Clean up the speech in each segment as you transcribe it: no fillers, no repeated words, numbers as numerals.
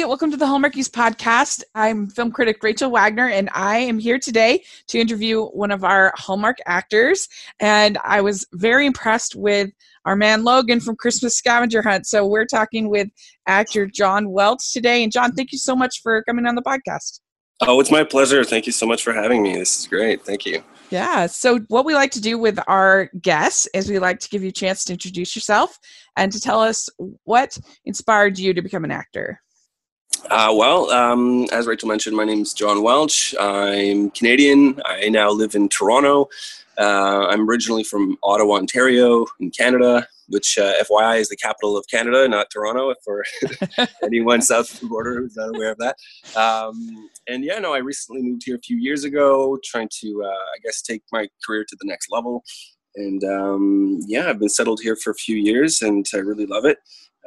welcome to the Hallmarkies podcast. I'm film critic Rachel Wagner, and I am here today to interview one of our Hallmark actors. And I was very impressed with our man Logan from Christmas Scavenger Hunt. So we're talking with actor John Welch today. And John, thank you so much for coming on the podcast. Oh, it's my pleasure. Thank you so much for having me. This is great. Thank you. Yeah. So what we like to do with our guests is we like to give you a chance to introduce yourself and to tell us what inspired you to become an actor. As Rachel mentioned, my name is John Welch. I'm Canadian. I now live in Toronto. I'm originally from Ottawa, Ontario, in Canada, which FYI is the capital of Canada, not Toronto, for anyone south of the border who's not aware of that. I recently moved here a few years ago, trying to, take my career to the next level. And I've been settled here for a few years, and I really love it.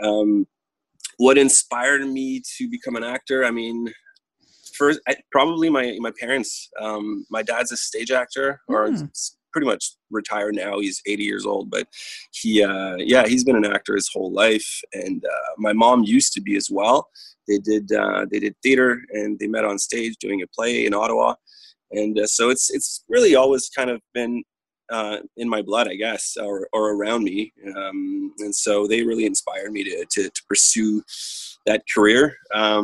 What inspired me to become an actor? I mean, first, probably my parents. My dad's a stage actor, or pretty much retired now. He's 80 years old, but he's been an actor his whole life. And my mom used to be as well. They did theater, and they met on stage doing a play in Ottawa. And so it's really always kind of been in my blood, I guess, or around me. And so they really inspired me to pursue that career.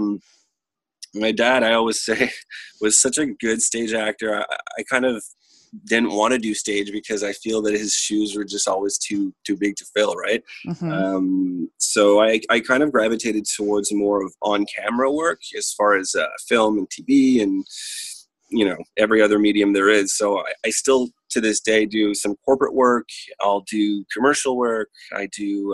My dad, I always say, was such a good stage actor. I kind of didn't want to do stage because I feel that his shoes were just always too big to fill, right? Mm-hmm. So I kind of gravitated towards more of on-camera work as far as film and TV and, every other medium there is. So I still, to this day, do some corporate work. I'll do commercial work. I do,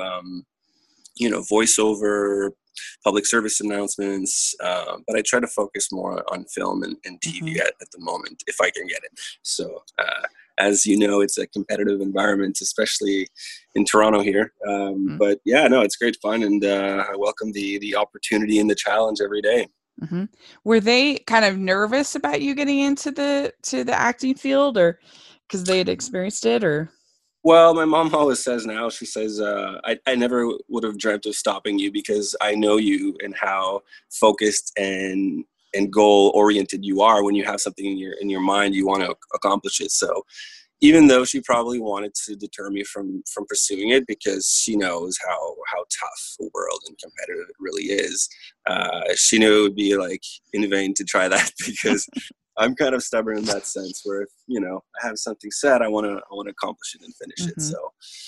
voiceover, public service announcements, but I try to focus more on film and TV at the moment, if I can get it. So, as you know, it's a competitive environment, especially in Toronto here. But it's great fun, and I welcome the opportunity and the challenge every day. Mm-hmm. Were they kind of nervous about you getting into the acting field, or because they had experienced it, or? Well, my mom always says now, she says, I never would have dreamt of stopping you because I know you and how focused and goal-oriented you are. When you have something in your mind, you want to accomplish it. So even though she probably wanted to deter me from pursuing it because she knows how tough a world and competitive it really is, she knew it would be like in vain to try that because I'm kind of stubborn in that sense where if, I have something set, I want to accomplish it and finish it. So,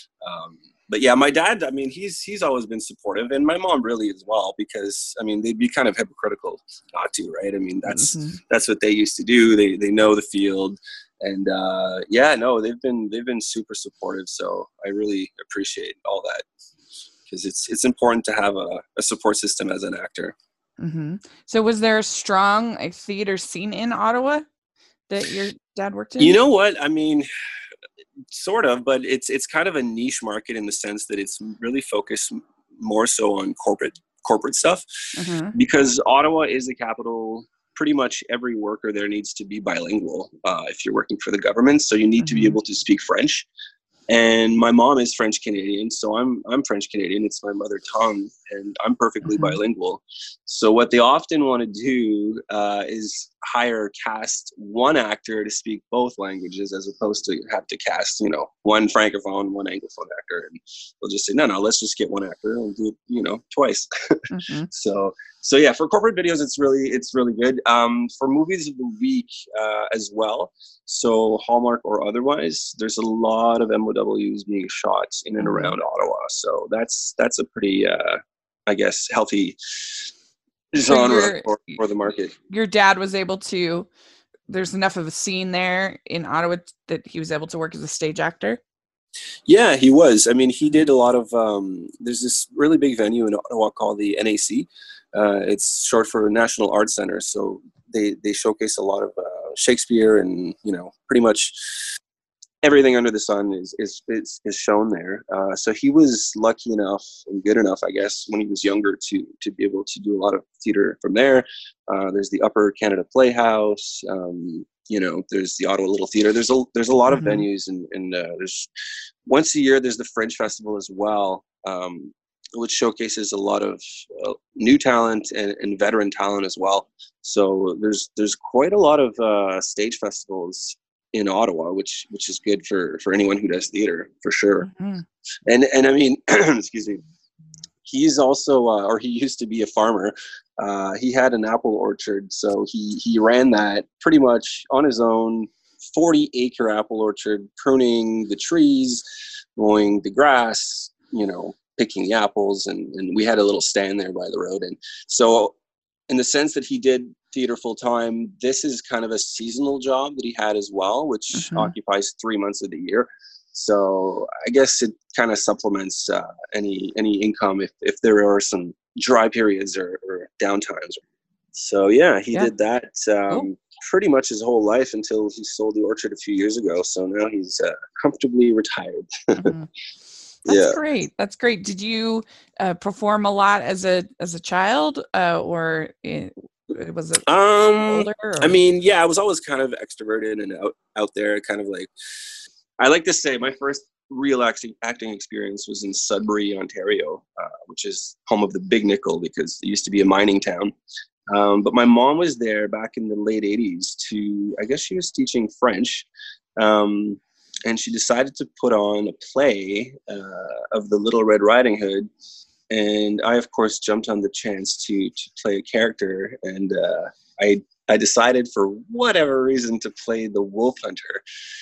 my dad, I mean, he's always been supportive, and my mom really as well, because I mean, they'd be kind of hypocritical not to, right? I mean, that's what they used to do. They know the field, and they've been super supportive. So I really appreciate all that because it's important to have a support system as an actor. Mm-hmm. So was there a strong theater scene in Ottawa that your dad worked in? You know what? I mean, sort of, but it's kind of a niche market in the sense that it's really focused more so on corporate stuff because Ottawa is the capital. Pretty much every worker there needs to be bilingual if you're working for the government. So you need to be able to speak French. And my mom is French Canadian, so I'm French Canadian. It's my mother tongue, and I'm perfectly bilingual. So what they often want to do is cast one actor to speak both languages, as opposed to have to cast, one francophone, one anglophone actor. And they'll just say, no, let's just get one actor and do it, twice. So yeah, for corporate videos, it's really good. For movies of the week as well. So Hallmark or otherwise, there's a lot of MOWs being shot in and around Ottawa. So that's a pretty, healthy genre for the market. Your dad was able to, there's enough of a scene there in Ottawa that he was able to work as a stage actor? Yeah, he was. I mean, he did a lot of, there's this really big venue in Ottawa called the NAC. It's short for National Arts Center. So they showcase a lot of Shakespeare and, pretty much everything under the sun is shown there. So he was lucky enough and good enough, I guess, when he was younger to be able to do a lot of theater from there. There's the Upper Canada Playhouse. There's the Ottawa Little Theater. There's a lot of venues, and there's once a year there's the Fringe Festival as well. which showcases a lot of new talent and veteran talent as well. So there's quite a lot of stage festivals in Ottawa, which is good for anyone who does theater, for sure. Mm-hmm. And I mean, excuse me, he's also or he used to be a farmer. He had an apple orchard, so he ran that pretty much on his own. 40-acre apple orchard, pruning the trees, mowing the grass, picking the apples, and we had a little stand there by the road. And so in the sense that he did theater full time, this is kind of a seasonal job that he had as well, which occupies 3 months of the year. So I guess it kind of supplements any income if there are some dry periods or downtimes. So yeah, he did that pretty much his whole life until he sold the orchard a few years ago. So now he's comfortably retired. That's great. That's great. Did you perform a lot as a child, or was it older? Or? I mean, yeah, I was always kind of extroverted and out there, kind of like, I like to say my first real acting experience was in Sudbury, Ontario, which is home of the Big Nickel, because it used to be a mining town. But my mom was there back in the late 80s I guess she was teaching French. And she decided to put on a play of the Little Red Riding Hood. And I, of course, jumped on the chance to play a character. And I decided for whatever reason to play the Wolf Hunter.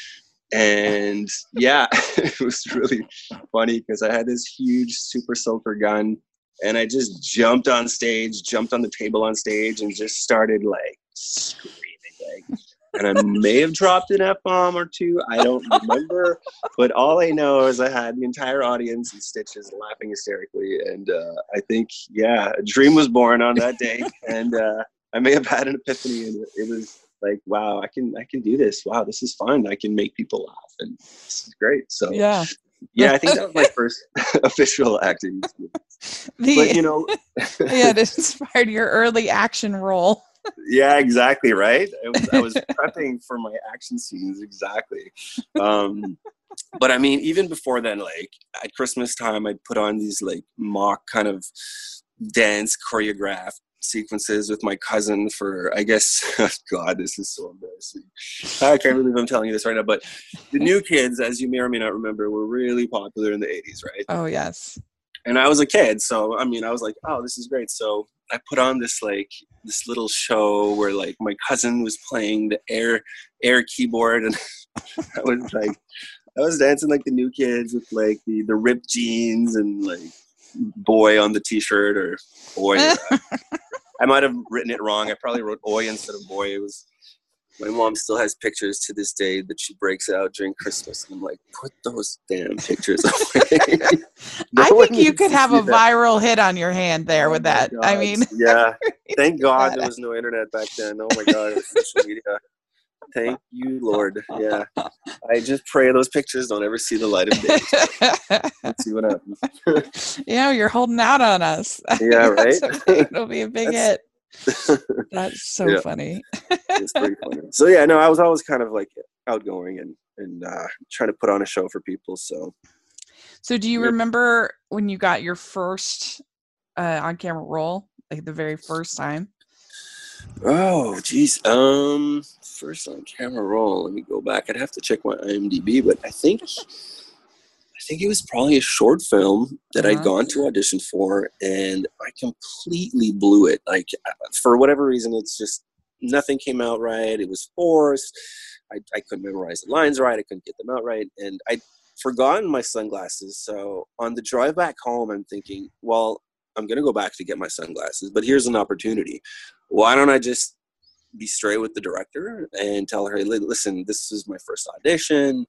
And yeah, it was really funny because I had this huge super soaker gun. And I just jumped on the table on stage, and just started like screaming. And I may have dropped an F-bomb or two. I don't remember. But all I know is I had the entire audience in stitches laughing hysterically. And I think, a dream was born on that day. And I may have had an epiphany. And it was like, wow, I can do this. Wow, this is fun. I can make people laugh. And this is great. So yeah, I think that was my first official acting experience. But, it inspired your early action role. Yeah, exactly, right? I was prepping for my action scenes, exactly. But I mean, even before then, like at Christmas time, I'd put on these like mock kind of dance choreographed sequences with my cousin for, I guess, God, this is so embarrassing. I can't believe I'm telling you this right now, but the New Kids, as you may or may not remember, were really popular in the 80s, right? Oh, yes. And I was a kid, so I mean, I was like, oh, this is great. So I put on this little show where like my cousin was playing the air keyboard, and I was dancing like the New Kids with like the ripped jeans and like boy on the t-shirt, or boy. I might have written it wrong. I probably wrote oi instead of boy. It was. My mom still has pictures to this day that she breaks out during Christmas. And I'm like, put those damn pictures away. I think you could have a viral hit on your hand there with that. God. I mean, yeah. Thank God there was no internet back then. Oh my God, it was social media. Thank you, Lord. Yeah. I just pray those pictures don't ever see the light of day. Let's see what happens. You're holding out on us. Yeah, right? It'll be a big hit. That's so funny. It's pretty funny. So yeah, no, I was always kind of like outgoing and trying to put on a show for people. So do you remember when you got your first on-camera role, like the very first time? Oh, geez. First on-camera role. Let me go back. I'd have to check my IMDb, but I think it was probably a short film that I'd gone to audition for, and I completely blew it. Like, for whatever reason, it's just nothing came out right. It was forced. I couldn't memorize the lines right. I couldn't get them out right. And I'd forgotten my sunglasses. So on the drive back home, I'm thinking, well, I'm going to go back to get my sunglasses, but here's an opportunity. Why don't I just be straight with the director and tell her, listen, this is my first audition.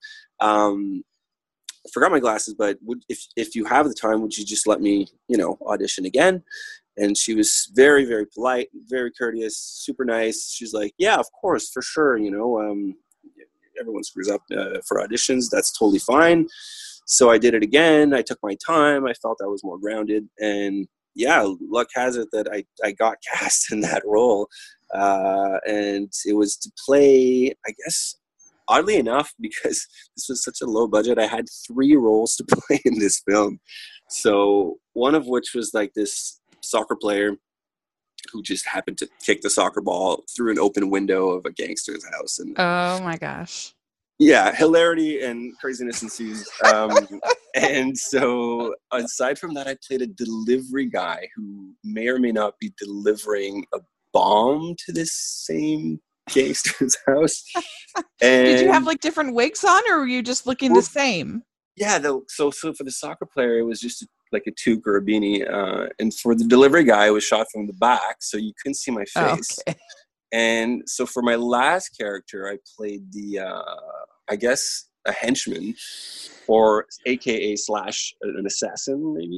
I forgot my glasses, but if you have the time, would you just let me, audition again? And she was very, very polite, very courteous, super nice. She's like, yeah, of course, for sure. Everyone screws up for auditions. That's totally fine. So I did it again. I took my time. I felt I was more grounded. And yeah, luck has it that I got cast in that role. And it was to play, I guess, oddly enough, because this was such a low budget, I had 3 roles to play in this film. So one of which was like this soccer player who just happened to kick the soccer ball through an open window of a gangster's house. And Oh my gosh. yeah, hilarity and craziness ensues. And so aside from that, I played a delivery guy who may or may not be delivering a bomb to this same gangster's house. And Did you have like different wigs on, or were you just looking the same? yeah, so for the soccer player, it was just like a toque or a beanie. And for the delivery guy, it was shot from the back, so you couldn't see my face. Okay. And so for my last character, I played the, I guess, a henchman, or AKA / an assassin, maybe.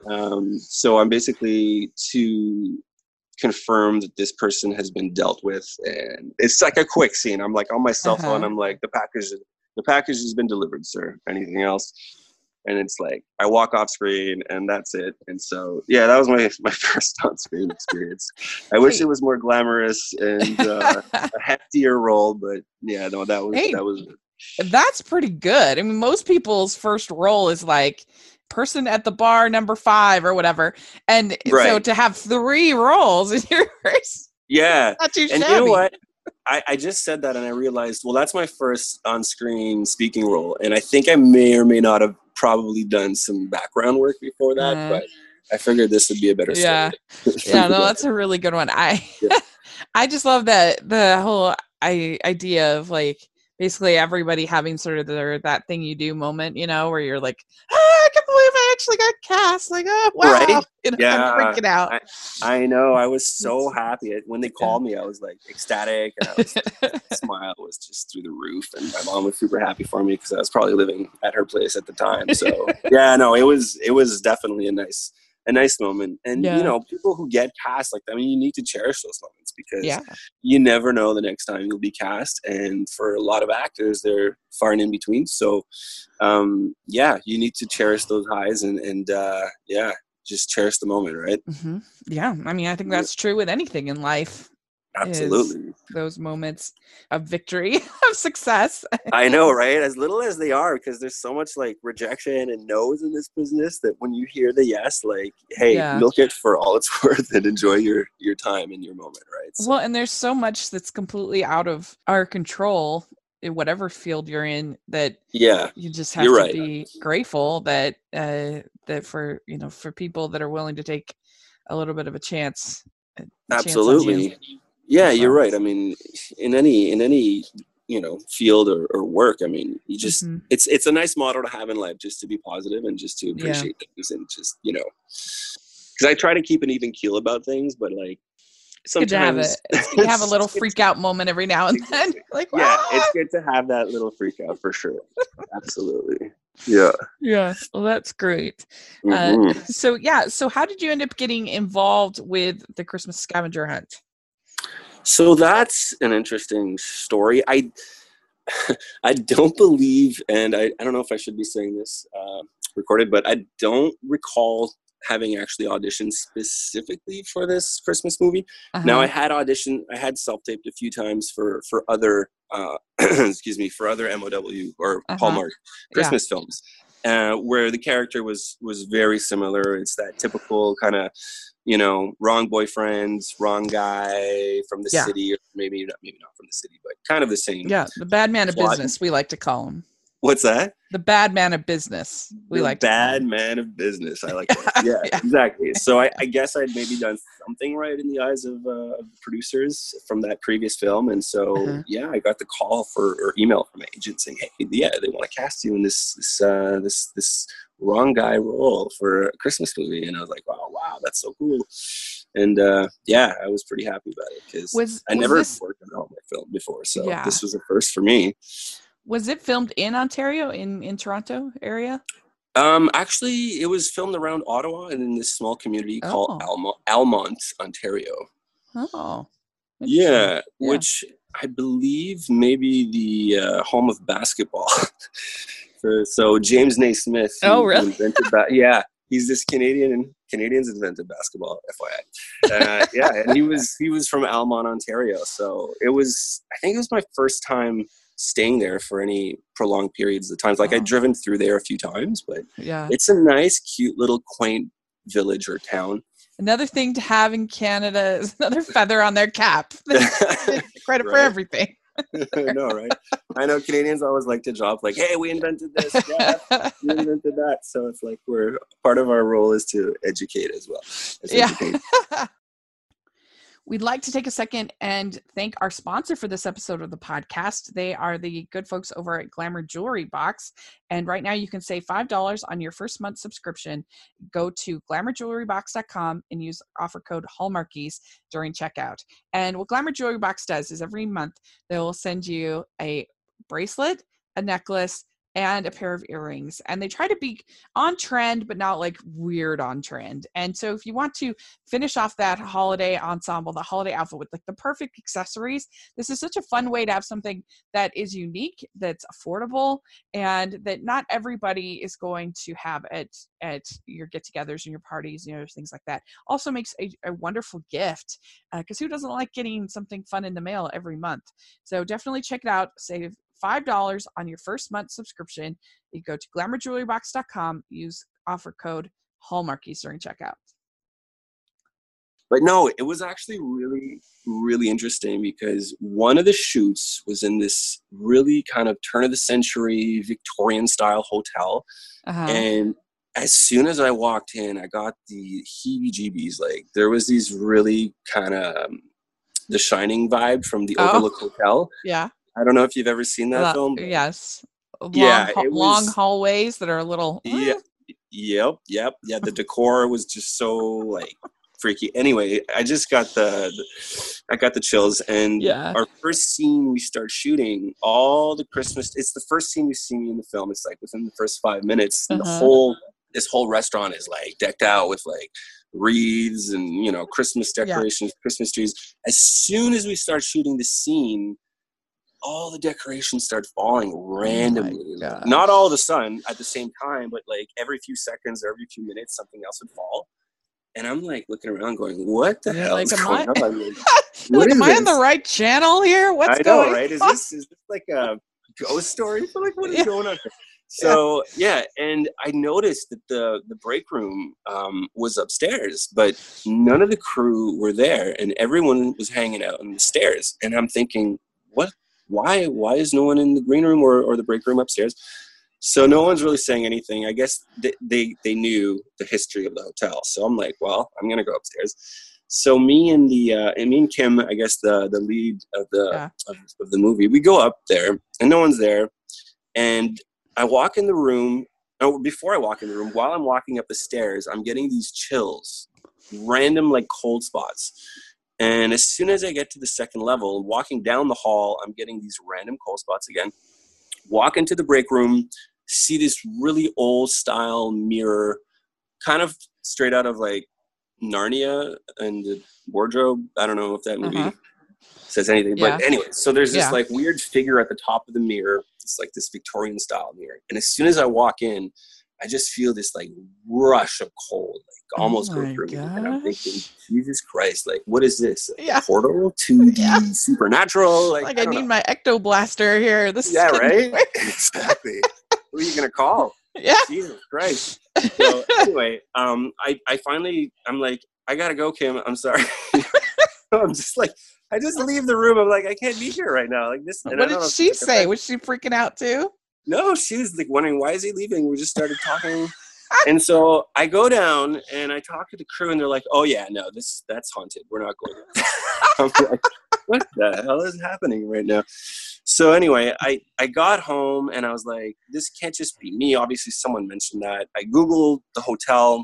So I'm basically to confirm that this person has been dealt with, and it's like a quick scene. I'm like on my cell phone. I'm like, the package has been delivered, sir. Anything else? And it's like I walk off screen and that's it. And so yeah, that was my first on screen experience. I wish it was more glamorous and a heftier role, but yeah, no, that was That's pretty good. I mean, most people's first role is like person at the bar number 5 or whatever. And so to have 3 roles in your first, not too shabby. And you know what? I just said that and I realized, well, that's my first on-screen speaking role. And I think I may or may not have probably done some background work before that, but I figured this would be a better story. Yeah, no, that's a really good one. I just love that the whole idea of like basically everybody having sort of that thing you do moment, you know, where you're like, I can't believe I actually got cast. Like, oh, wow. Right? You know, I'm freaking out. I know. I was so happy. When they called me, I was like ecstatic. And the smile was just through the roof. And my mom was super happy for me because I was probably living at her place at the time. So yeah, no, it was definitely a nice moment. And you know, people who get cast like that, I mean, you need to cherish those moments because you never know the next time you'll be cast. And for a lot of actors, they're far and in between. So you need to cherish those highs and just cherish the moment, right? Mm-hmm. Yeah. I mean, I think that's true with anything in life. Absolutely. Those moments of victory, of success. I know, right? As little as they are, because there's so much like rejection and no's in this business that when you hear the yes, like, hey, milk it for all it's worth and enjoy your time and your moment, right? So. Well, and there's so much that's completely out of our control in whatever field you're in that you just have to be grateful that for people that are willing to take a little bit of a chance. Absolutely. Yeah, you're right. I mean, in any field or work, I mean, you just it's a nice motto to have in life, just to be positive and just to appreciate things and just because I try to keep an even keel about things, but like sometimes it's good to have a little freak out moment every now and then. Like, it's good to have that little freak out for sure. Absolutely. Yeah. Yeah. Well, that's great. So how did you end up getting involved with the Christmas scavenger hunt? So that's an interesting story. I don't believe, and I don't know if I should be saying this recorded, but I don't recall having actually auditioned specifically for this Christmas movie. Now I had self-taped a few times for other, for other MOW or Hallmark Christmas films, where the character was very similar. It's that typical kind of, wrong boyfriend, wrong guy from the city, or maybe not from the city, but kind of the same. Yeah, the bad man of business, we like to call him. What's that? The bad man of business. Bad man of business. I like that. Yeah, exactly. So I guess I'd maybe done something right in the eyes of the producers from that previous film. And so, I got the call or email from my agent saying, hey, they want to cast you in this wrong guy role for a Christmas movie. And I was like, wow, that's so cool. And I was pretty happy about it because I never worked on a Hallmark film before. So this was a first for me. Was it filmed in Ontario, in Toronto area? Actually, it was filmed around Ottawa and in this small community called Almont, Ontario. Oh. Yeah, which I believe maybe the home of basketball. So James Naismith. Oh, really? He's this Canadian, and Canadians invented basketball, FYI. And he was from Almont, Ontario. So I think it was my first time staying there for any prolonged periods of times. Like I'd driven through there a few times, but Yeah. it's a nice, cute little quaint village or town. Another thing to have in Canada is another feather on their cap. Credit for everything. I know, right? I know Canadians always like to drop like, hey, we invented this. Yeah, we invented that. So it's like part of our role is to educate as well. Yeah. We'd like to take a second and thank our sponsor for this episode of the podcast. They are the good folks over at Glamour Jewelry Box. And right now you can save $5 on your first month subscription. Go to glamourjewelrybox.com and use offer code Hallmarkies during checkout. And what Glamour Jewelry Box does is every month they will send you a bracelet, a necklace, and a pair of earrings. And they try to be on trend, but not like weird on trend. And so if you want to finish off that holiday ensemble, the holiday outfit with like the perfect accessories, this is such a fun way to have something that is unique, that's affordable, and that not everybody is going to have at your get-togethers and your parties, things like that. Also makes a wonderful gift, because who doesn't like getting something fun in the mail every month? So definitely check it out. Save $5 on your first month subscription. You go to glamourjewelrybox.com, use offer code Hallmarkies during checkout. But no, it was actually really, really interesting because one of the shoots was in this really kind of turn of the century Victorian style hotel. And as soon as I walked in, I got the heebie-jeebies. Like there was these really kind of The Shining vibe from the Overlook Hotel. Yeah. I don't know if you've ever seen that film. Yes. Long hallways that are a little. Yep. Yeah, the decor was just so like freaky. Anyway, I just got I got the chills. And our first scene we start shooting, all the Christmas. It's the first scene you see in the film. It's like within the first 5 minutes, and this whole restaurant is like decked out with like wreaths and Christmas decorations, Christmas trees. As soon as we start shooting the scene, all the decorations start falling randomly. Not all of a sudden at the same time, but like every few seconds or every few minutes, something else would fall. And I'm like looking around going, what the hell is going on? Am I on the right channel here? What's going on? Right? Is this like a ghost story? Like, what is going on here? So, and I noticed that the break room was upstairs, but none of the crew were there, and everyone was hanging out on the stairs. And I'm thinking, what? Why is no one in the green room or the break room upstairs? So no one's really saying anything. I guess they knew the history of the hotel. So I'm like, well, I'm gonna go upstairs. So me and Kim, I guess the lead of the movie, we go up there and no one's there. And I walk in the room. Oh, before I walk in the room, while I'm walking up the stairs, I'm getting these chills, random like cold spots. And as soon as I get to the second level, walking down the hall, I'm getting these random cold spots again. Walk into the break room, see this really old style mirror, kind of straight out of like Narnia and the wardrobe. I don't know if that movie says anything. But anyway, so there's this like weird figure at the top of the mirror. It's like this Victorian style mirror. And as soon as I walk in, I just feel this like rush of cold, like almost go through me. And I'm thinking, Jesus Christ, like what is this? A portal to the supernatural? Like I need my ectoblaster here. This is right? Exactly. Who are you gonna call? Jesus Christ. So anyway, I finally I'm like, I gotta go, Kim. I'm sorry. I'm just like, I just leave the room. I'm like, I can't be here right now. Like this. What did she say? Was she freaking out too? No, she was like wondering, why is he leaving? We just started talking. And so I go down and I talk to the crew and they're like, oh yeah, no, that's haunted. We're not going there. I'm like, what the hell is happening right now? So anyway, I got home and I was like, this can't just be me. Obviously someone mentioned that. I Googled the hotel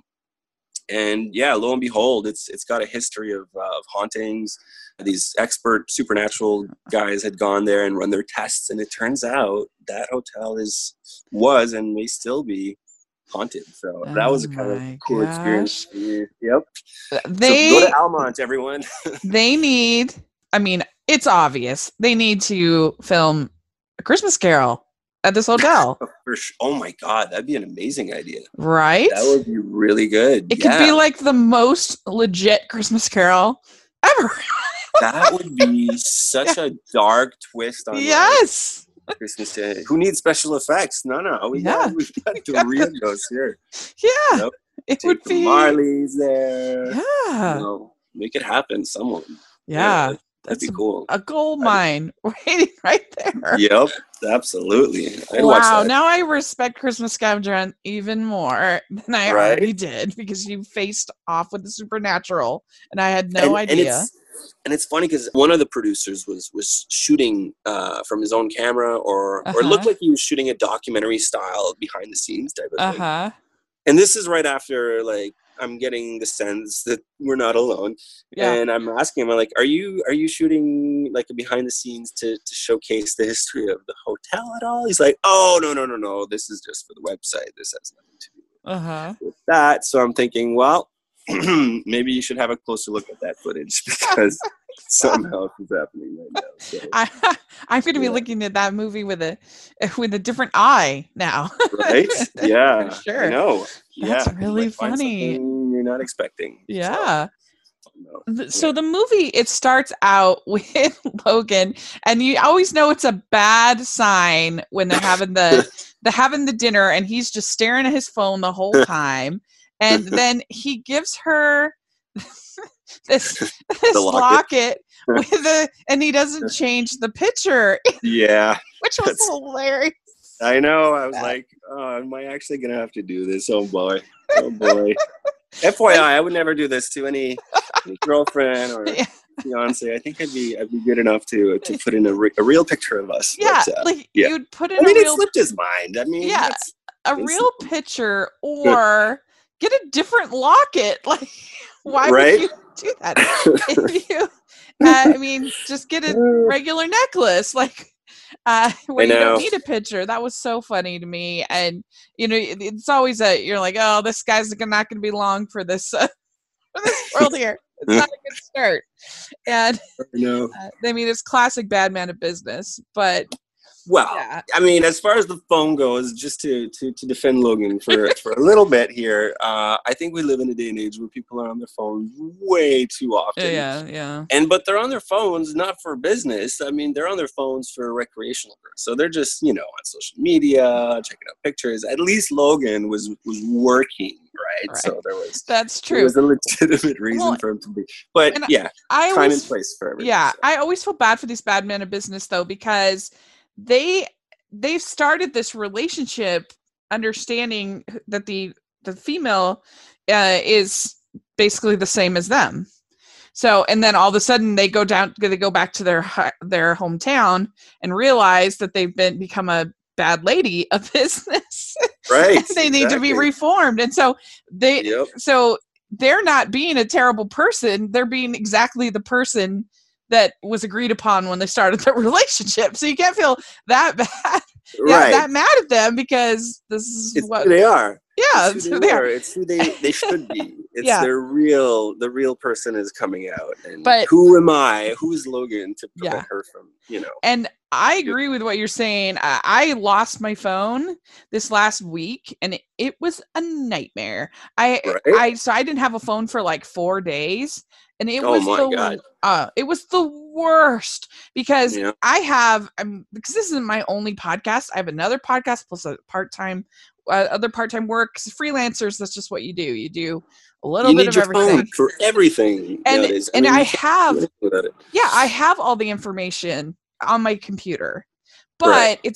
and lo and behold, it's got a history of hauntings. These expert supernatural guys had gone there and run their tests, and it turns out that hotel was and may still be haunted. So that was a kind of cool experience. Yep. So go to Almont, everyone. They need. I mean, it's obvious they need to film A Christmas Carol at this hotel. Oh my God, that'd be an amazing idea. Right? That would be really good. It could be like the most legit Christmas Carol ever. That would be such a dark twist on Yes. Christmas Day. Who needs special effects? No. We got Doritos here. Yeah. It Take would the be Marleys there. Yeah. Make it happen. Someone. Yeah. That'd be cool. A gold mine waiting right there. Yep, absolutely. I'd watch Wow. that. Now I respect Christmas Scavenger Hunt even more than I already did, because you faced off with the supernatural and I had no idea. And it's funny because one of the producers was shooting from his own camera, or it looked like he was shooting a documentary style behind the scenes type of thing. And this is right after, like, I'm getting the sense that we're not alone. Yeah. And I'm asking him, I'm like, are you shooting like a behind the scenes to showcase the history of the hotel at all? He's like, oh, no. This is just for the website. This has nothing to do with that. So I'm thinking, well, maybe you should have a closer look at that footage, because somehow it's happening right now. So, I'm going to be looking at that movie with a different eye now. Right? Yeah. For sure. I know. That's really funny. You're not expecting. Yeah. So the movie, it starts out with Logan, and you always know it's a bad sign when they're having the dinner, and he's just staring at his phone the whole time. And then he gives her this locket and he doesn't change the picture. Yeah. Which was hilarious. I know. I was like, oh, am I actually going to have to do this? Oh boy. FYI, I would never do this to any girlfriend or fiance. I think I'd be good enough to put in a real picture of us. Yeah. But, you'd put in it slipped his mind. I mean, a real picture, or get a different locket. Like, why would you do that? If you, I mean, just get a regular necklace. Like, when you don't need a picture. That was so funny to me. And, you know, it's always you're like, oh, this guy's not going to be long for this world here. It's not a good start. And, I mean, it's classic bad man of business, but. Well, I mean, as far as the phone goes, just to defend Logan for a little bit here, I think we live in a day and age where people are on their phones way too often. Yeah. But they're on their phones not for business. I mean, they're on their phones for recreational purposes. So they're just, on social media, checking out pictures. At least Logan was working, right? So that's true. There was a legitimate reason for him to be. But time and place for everything. Yeah, so. I always feel bad for these bad men of business, though, because they've started this relationship understanding that the female is basically the same as them. So, and then all of a sudden they go back to their hometown and realize that they've become a bad lady of business. Right. They need to be reformed. And so they're not being a terrible person. They're being exactly the person that was agreed upon when they started the relationship. So you can't feel that bad, that mad at them, because it's what who they are. Yeah, it's who they are. It's who they should be. It's the real person is coming out. And who am I? Who is Logan to prevent her from, And I agree with what you're saying. I lost my phone this last week, and it was a nightmare. So I didn't have a phone for like 4 days. And it was it was the worst, because because this isn't my only podcast. I have another podcast plus a other part-time work. Freelancers, that's just what you do. You do a little bit of everything. Phone for everything. And I have all the information on my computer, but it's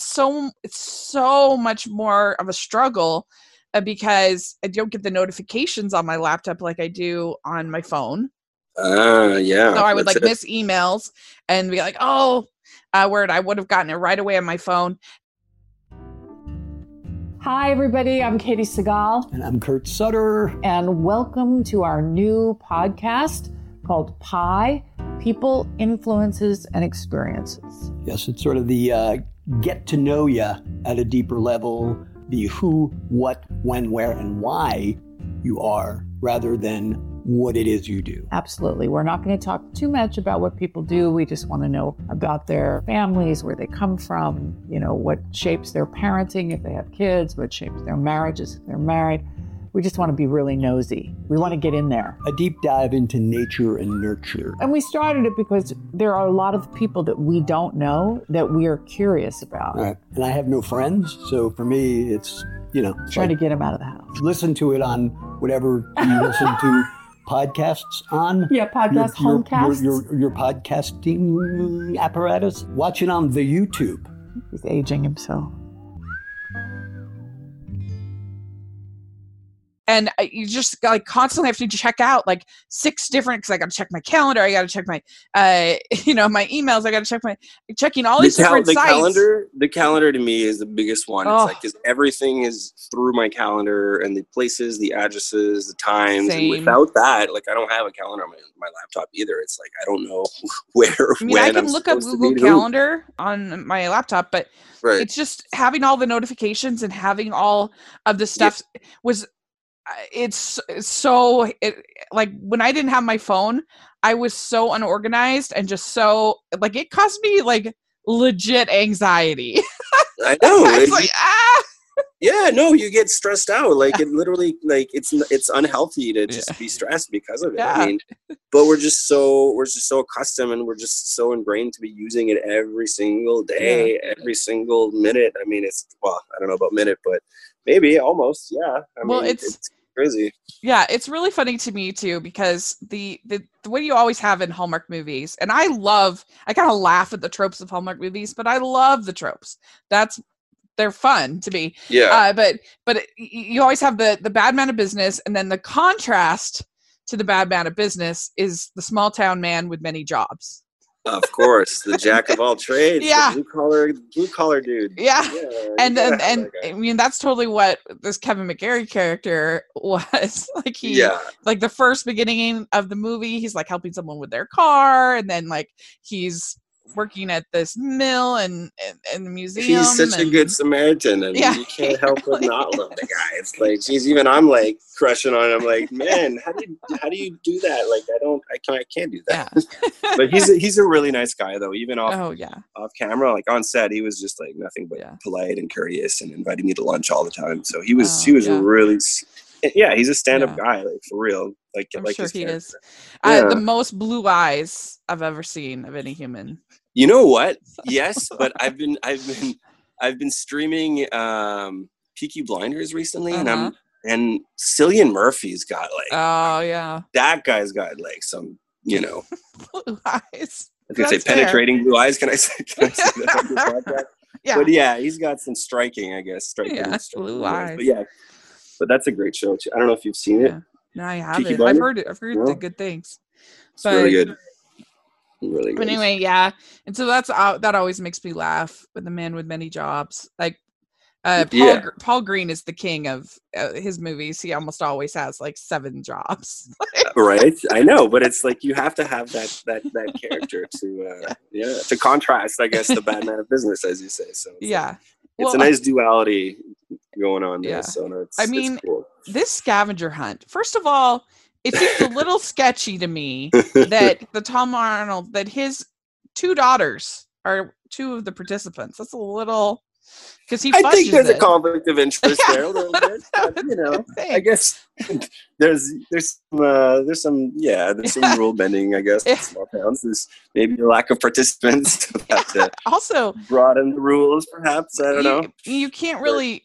so much more of a struggle because I don't get the notifications on my laptop like I do on my phone. So I would miss emails and be like, word, I would have gotten it right away on my phone. Hi, everybody. I'm Katie Segal. And I'm Kurt Sutter. And welcome to our new podcast called PIE, People, Influences, and Experiences. Yes, it's sort of the get to know you at a deeper level, the who, what, when, where, and why you are, rather than what it is you do. Absolutely. We're not going to talk too much about what people do. We just want to know about their families, where they come from, what shapes their parenting if they have kids, what shapes their marriages if they're married. We just want to be really nosy. We want to get in there. A deep dive into nature and nurture. And we started it because there are a lot of people that we don't know that we are curious about. Right. And I have no friends, so for me, it's, Trying to get them out of the house. Listen to it on whatever you listen to podcasts on. Yeah, podcast, homecasts. Your podcasting apparatus. Watch it on the YouTube. He's aging himself. And you just like constantly have to check out like 6 different, because I got to check my calendar, I got to check my, my emails, I got to check checking all these different sites. The calendar to me is the biggest one. Oh. It's like, because everything is through my calendar and the places, the addresses, the times. Same. And without that, like I don't have a calendar on my laptop either. It's like I don't know where. I can look up Google Calendar on my laptop, but it's just having all the notifications and having all of the stuff was. It's so like when I didn't have my phone, I was so unorganized and just so like it caused me like legit anxiety. I know. It's like Yeah, no, you get stressed out. Like it literally, like it's unhealthy to just be stressed because of it. Yeah. I mean, but we're just so accustomed and we're just so ingrained to be using it every single day, every single minute. I mean, I don't know about minute, but maybe almost. Yeah. I mean, it's crazy. Yeah, it's really funny to me too, because the what you always have in Hallmark movies, and I kind of laugh at the tropes of Hallmark movies, but I love the tropes. They're fun to me. Yeah. But you always have the bad man of business, and then the contrast to the bad man of business is the small town man with many jobs. Of course, the jack of all trades. Yeah. The blue collar dude. Yeah. And I mean, that's totally what this Kevin McGarry character was. Like like the first beginning of the movie, he's like helping someone with their car, and then like he's working at this mill and the museum. He's such a good Samaritan, and you can't help but not love the guy. It's like, I'm like crushing on him. Like, man, how do you do that? Like, I can't do that. Yeah. But he's a really nice guy though. Even off camera, like on set, he was just like nothing but polite and courteous, and invited me to lunch all the time. So he was really. Yeah, he's a stand-up guy, like for real. Like, I'm sure he is. Yeah. The most blue eyes I've ever seen of any human. You know what? Yes, but I've been streaming Peaky Blinders recently, and Cillian Murphy's got like that guy's got like some blue eyes. I was gonna say penetrating blue eyes. Can I say that on the podcast? Yeah. But yeah, he's got some striking, I guess. Blue eyes. But but that's a great show too. I don't know if you've seen it. No, I haven't. I've heard it. I've heard the good things. It's really good. Really good. But anyway, and so that always makes me laugh with the man with many jobs. Like Paul Green is the king of his movies. He almost always has like 7 jobs. Right, I know, but it's like you have to have that character to contrast, I guess, the bad man of business, as you say. So it's a nice duality going on there. So it's cool. This scavenger hunt. First of all, it seems a little sketchy to me that the Tom Arnold, that his 2 daughters are 2 of the participants. That's a little, because I think there's a conflict of interest there a little bit. But, I guess there's some rule bending. I guess in small towns. There's maybe a lack of participants. Also, broaden the rules, perhaps. I don't know. You can't really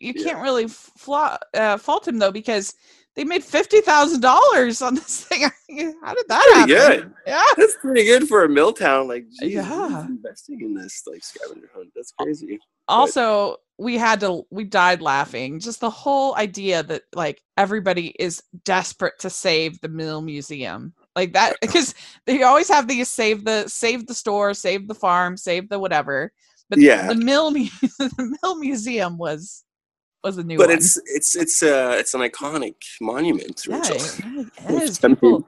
fault him though, because they made $50,000 on this thing. How did that happen? Good. Yeah, that's pretty good for a mill town. Like, geez, investing in this like scavenger hunt. That's crazy. Also, we died laughing. Just the whole idea that like everybody is desperate to save the mill museum, like that, because they always have these save the store, save the farm, save the whatever. But the mill museum was a new one. But it's an iconic monument, Rachel. It is.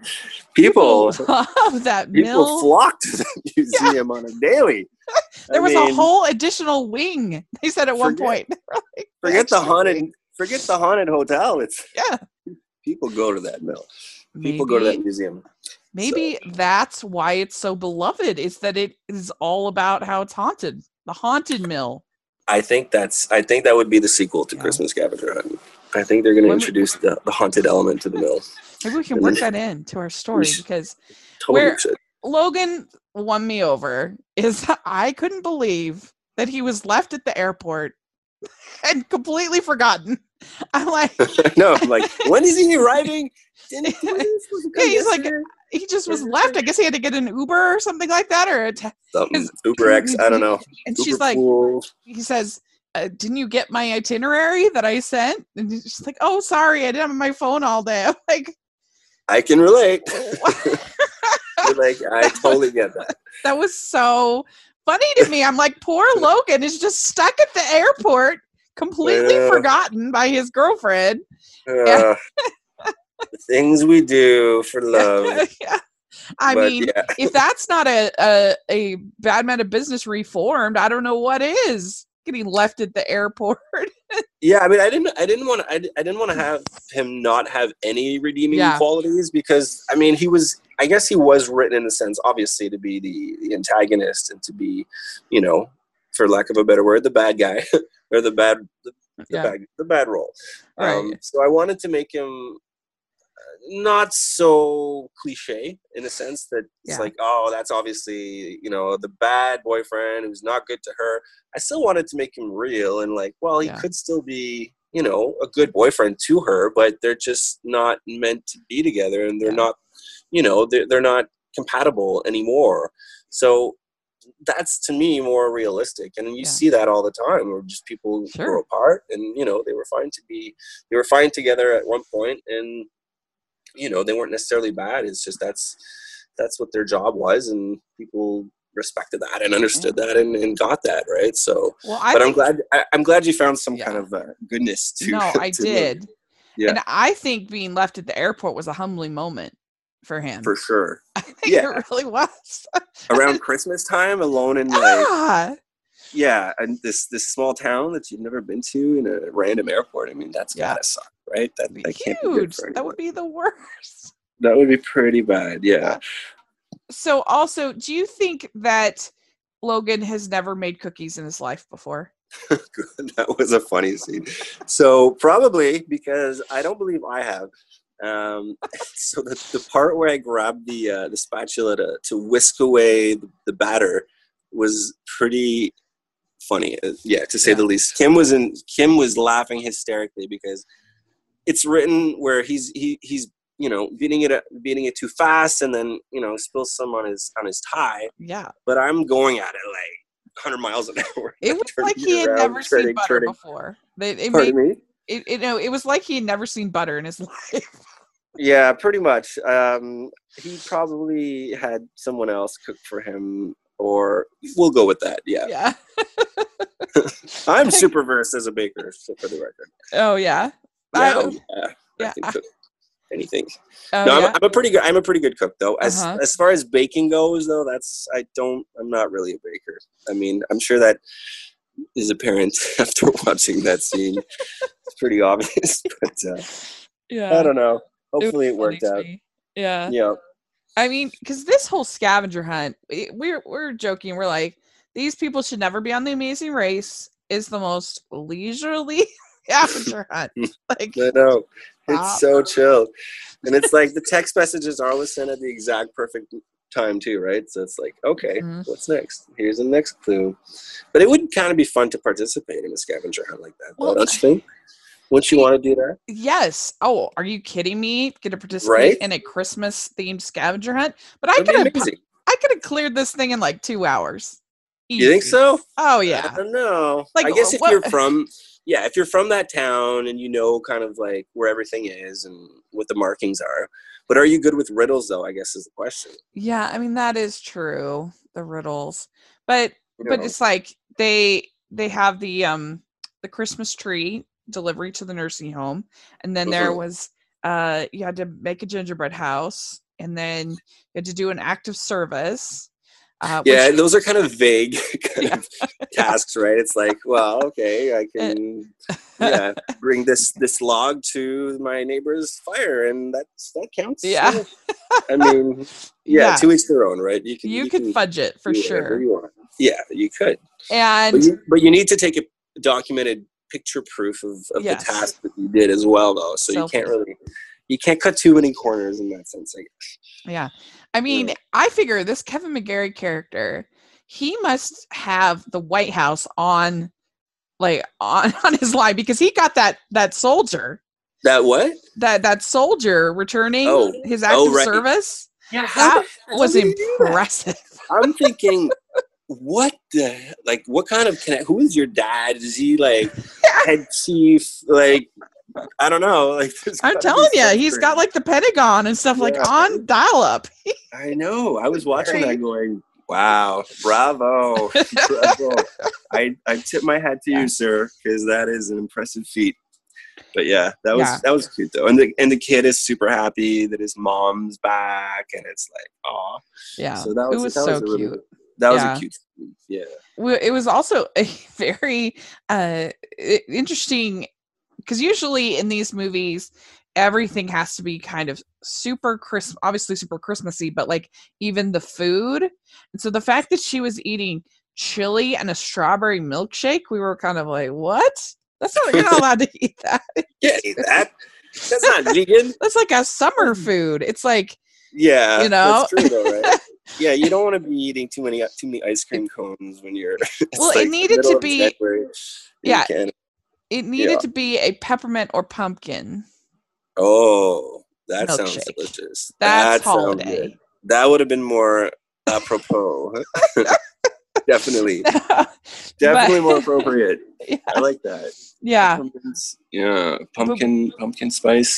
People love that mill. People flock to the museum on a daily. There was a whole additional wing. They said at one point. Forget the haunted hotel. People go to that mill. People go to that museum. Maybe that's why it's so beloved. Is that it is all about how it's haunted. The haunted mill. I think that would be the sequel to Christmas Scavenger Hunt. I think they're going to When we- introduce the haunted element to the mill. Maybe we can work that into our story, because Totally where should. Logan won me over is I couldn't believe that he was left at the airport and completely forgotten. I'm like, No, I'm like, when is he arriving? Didn't he was he yeah, he's like, yesterday? he just was left. I guess he had to get an Uber or something like that, or Something. his- Uber X, I don't know. And Uber she's like, pool. he says, didn't you get my itinerary that I sent? And she's like, oh, sorry, I didn't have my phone all day. I'm like, I can relate. what? Like, I totally get that. That was so funny to me. I'm like, poor Logan is just stuck at the airport, completely forgotten by his girlfriend. The things we do for love. Yeah. I But, mean, yeah. if that's not a bad man of business reformed, I don't know what is. Getting left at the airport. Yeah, I mean, I didn't want to have him not have any redeeming Yeah. qualities, because I mean, I guess he was written in a sense, obviously, to be the antagonist and to be, you know, for lack of a better word, the bad guy or the bad role. Right. So I wanted to make him not so cliche, in a sense that it's like, oh, that's obviously, you know, the bad boyfriend who's not good to her. I still wanted to make him real and like, well, he could still be, you know, a good boyfriend to her, but they're just not meant to be together, and they're not, you know, they're not compatible anymore. So that's, to me, more realistic. And you see that all the time, where just people grow apart, and, you know, they were fine together at one point, and, you know, they weren't necessarily bad. It's just that's what their job was, and people respected that and understood that and got that, right? So, well, I'm glad you found some kind of goodness to. No, I did. Yeah, and I think being left at the airport was a humbling moment for him. For sure. I think it really was. Around Christmas time, alone in and this small town that you've never been to in a random airport. I mean, that's gotta suck, right? That can't be good for anyone. That would be the worst. That would be pretty bad. Yeah. So also, do you think that Logan has never made cookies in his life before? That was a funny scene. So probably, because I don't believe I have. So the part where I grabbed the spatula to whisk away the batter was pretty funny, to say the least. Kim was laughing hysterically, because it's written where he's you know, beating it too fast, and then, you know, spills some on his tie. Yeah. But I'm going at it like 100 miles an hour. It was like he had never seen butter before. It was like he had never seen butter in his life. Yeah, pretty much. He probably had someone else cook for him, or we'll go with that. Yeah. Yeah. I'm super versed as a baker, so for the record. Oh yeah. I can cook anything. I'm a pretty good cook, though. As far as baking goes, though, I'm not really a baker. I mean, I'm sure that is apparent after watching that scene. It's pretty obvious, but I don't know. Hopefully it worked out. Yeah. Yeah. I mean, because this whole scavenger hunt, we're joking. We're like, these people should never be on The Amazing Race. It's the most leisurely scavenger hunt. Like, I know. It's so chill. And it's like the text messages are always sent at the exact perfect time too, right? So it's like, okay, what's next? Here's the next clue. But it would kind of be fun to participate in a scavenger hunt like that. Well, don't you think? Wouldn't you want to do that? Yes. Oh, are you kidding me? Get to participate in a Christmas themed scavenger hunt? But I could have cleared this thing in like 2 hours. Easy. You think so? Oh yeah. I don't know. Like, I guess if you're from that town and you know kind of like where everything is and what the markings are. But are you good with riddles, though, I guess is the question. Yeah, I mean, that is true, the riddles. But it's like they have the Christmas tree delivery to the nursing home, and then there was you had to make a gingerbread house, and then you had to do an act of service. Those are kind of vague of tasks, right? It's like, well, okay, I can bring this log to my neighbor's fire, and that counts. Yeah. I mean, 2 each their own, right? You could fudge it for sure. You want. Yeah, you could. And but you need to take a documented picture proof of Yes. the task that you did as well, though. So you can't cut too many corners in that sense, I guess. Yeah. I mean, Yeah. I figure this Kevin McGarry character, he must have the White House on his line, because he got that soldier. That what? That soldier returning his active service. Yeah, That was did he do that? impressive. I'm thinking, what kind of who is your dad? Is he like head chief? Like, I don't know. Like, I'm telling you, he's got like the Pentagon and stuff like on dial up. I know. I was watching that going, wow, bravo. Bravo. I tip my hat to you, sir, because that is an impressive feat. But yeah, that was cute though. And the kid is super happy that his mom's back, and it's like, aw. Yeah. So that was so cute. That was a cute scene. Yeah. It was also a very interesting, because usually in these movies, everything has to be kind of super obviously super Christmassy, but like even the food. And so the fact that she was eating chili and a strawberry milkshake, we were kind of like, what? You're not allowed to eat that. Yeah, eat that. That's not vegan. That's like a summer food. It's like, yeah, you know, that's true though, right? Yeah, you don't want to be eating too many ice cream cones when you're. Well, like it needed to be. Yeah, it needed to be a peppermint or pumpkin. Oh, that milkshake. Sounds delicious. That's holiday. That would have been more apropos. Definitely more appropriate. Yeah. I like that. Yeah. Pumpkin spice.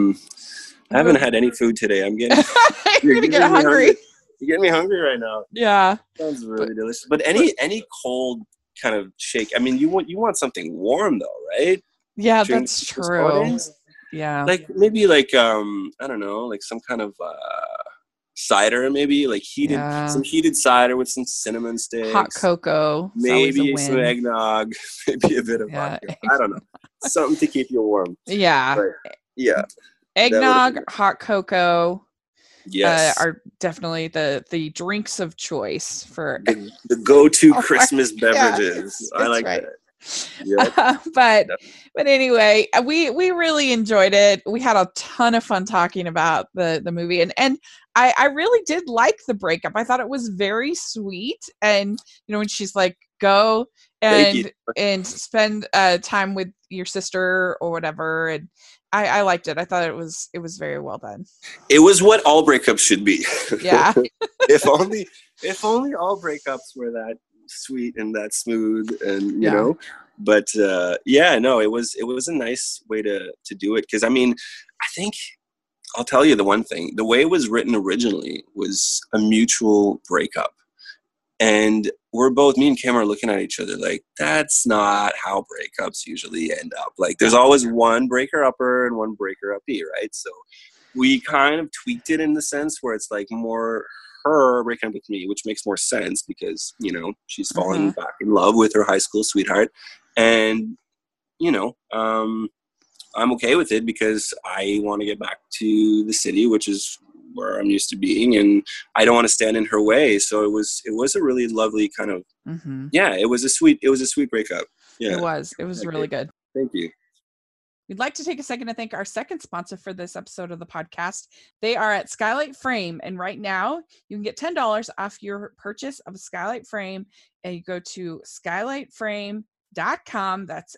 I haven't had any food today. I'm getting. You're gonna get hungry. You're getting me hungry right now. Yeah. Sounds really delicious. But any cold kind of shake. I mean, you want something warm though, right? Yeah, that's true. Yeah. Like maybe like I don't know, like some kind of cider, maybe like some heated cider with some cinnamon sticks, hot cocoa, maybe some eggnog, maybe a bit of vodka. I don't know, something to keep you warm. Yeah, but, yeah. Eggnog, hot cocoa, yes, are definitely the drinks of choice for the go-to Christmas beverages. I like that. Yep. But anyway, we really enjoyed it. We had a ton of fun talking about the movie, and I really did like the breakup. I thought it was very sweet, and when she's like, go and spend time with your sister or whatever, and I liked it. I thought it was very well done. It was what all breakups should be. Yeah. if only all breakups were that sweet and that smooth, and you know. But it was a nice way to do it, because I mean, I think I'll tell you the one thing: the way it was written originally was a mutual breakup, and me and Kim are looking at each other like, that's not how breakups usually end up. Like, there's always one breaker upper and one breaker uppy, right? So we kind of tweaked it in the sense where it's like more her breaking up with me, which makes more sense because she's fallen back in love with her high school sweetheart, and I'm okay with it because I want to get back to the city, which is where I'm used to being, and I don't want to stand in her way. So it was a really lovely kind of it was a sweet breakup. Yeah, it was really good. Thank you. We'd like to take a second to thank our second sponsor for this episode of the podcast. They are at Skylight Frame, and right now you can get $10 off your purchase of a Skylight Frame, and you go to skylightframe.com. That's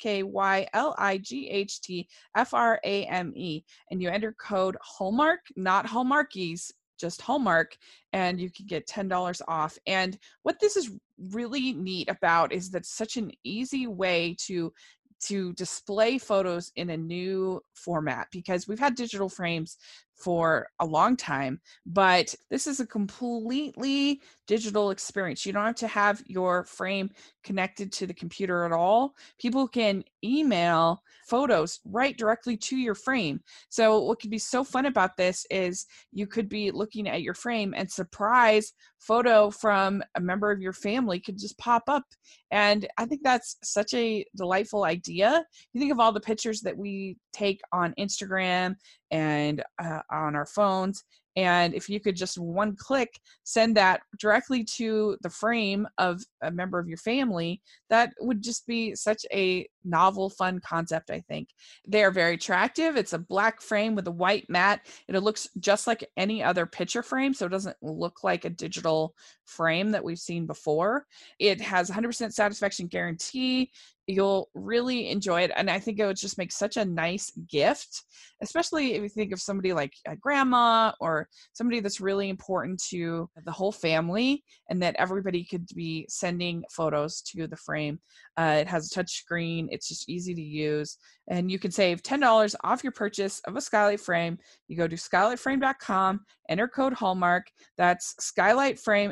SKYLIGHTFRAME, and you enter code Hallmark, not Hallmarkies, just Hallmark, and you can get $10 off. And what this is really neat about is that it's such an easy way to display photos in a new format, because we've had digital frames for a long time, but this is a completely digital experience. You don't have to have your frame connected to the computer at all. People can email photos right directly to your frame. So what could be so fun about this is you could be looking at your frame and surprise photo from a member of your family could just pop up. And I think that's such a delightful idea. You think of all the pictures that we take on Instagram and on our phones, and if you could just one click send that directly to the frame of a member of your family, that would just be such a novel, fun concept, I think. They are very attractive. It's a black frame with a white mat. It looks just like any other picture frame, so it doesn't look like a digital frame that we've seen before. It has 100% satisfaction guarantee. You'll really enjoy it. And I think it would just make such a nice gift, especially if you think of somebody like a grandma or somebody that's really important to the whole family, and that everybody could be sending photos to the frame. It has a touch screen. It's just easy to use. And you can save $10 off your purchase of a Skylight frame. You go to skylightframe.com, enter code Hallmark. That's Skylight Frame,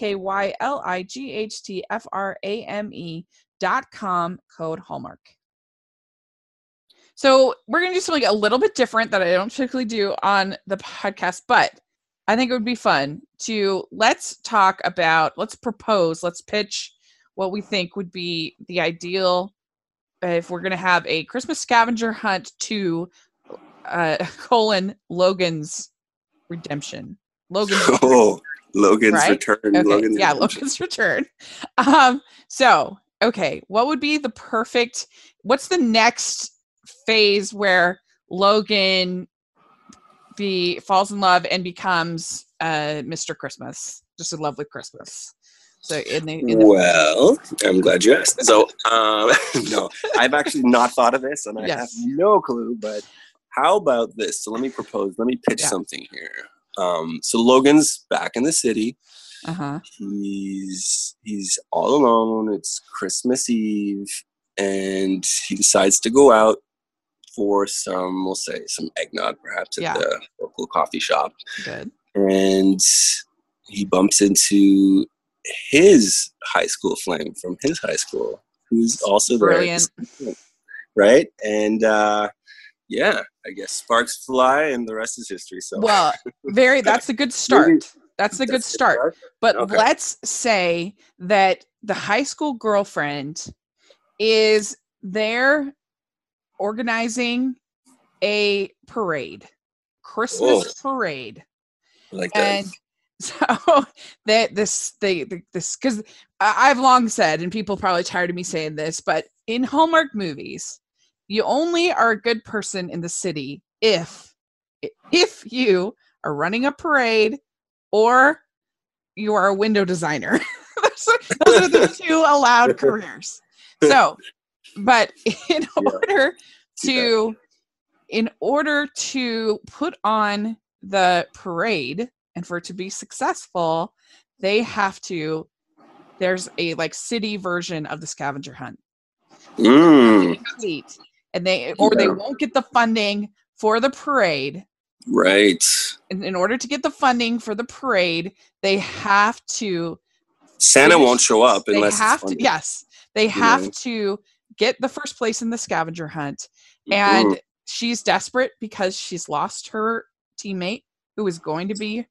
SKYLIGHTFRAME.com, code Hallmark. So we're going to do something a little bit different that I don't typically do on the podcast, but I think it would be fun to let's pitch what we think would be the ideal if we're going to have a Christmas scavenger hunt to Logan's redemption. Logan's right? Return. Okay. Logan's Return. Okay, what would be what's the next phase where Logan falls in love and becomes Mr. Christmas, just a lovely Christmas? So well, I'm glad you asked. So no, I've actually not thought of this, and I have no clue. But how about this? So let me pitch something here. So Logan's back in the city. Uh-huh. He's all alone. It's Christmas Eve, and he decides to go out for some eggnog, perhaps at the local coffee shop. Good. And he bumps into his high school flame from his high school, who's also brilliant, right? And I guess sparks fly, and the rest is history. So, well, that's a good start. That's a good start. But let's say that the high school girlfriend is there organizing a parade, Christmas parade, like that. And so because I've long said, and people are probably tired of me saying this, but in Hallmark movies, you only are a good person in the city if you are running a parade or you are a window designer. Those are the two allowed careers. So, but in order to put on the parade and for it to be successful, there's a city version of the scavenger hunt. Complete. And they won't get the funding for the parade. Right. In order to get the funding for the parade, they have to. Santa won't show up unless they have to get the first place in the scavenger hunt, and she's desperate because she's lost her teammate who is going to be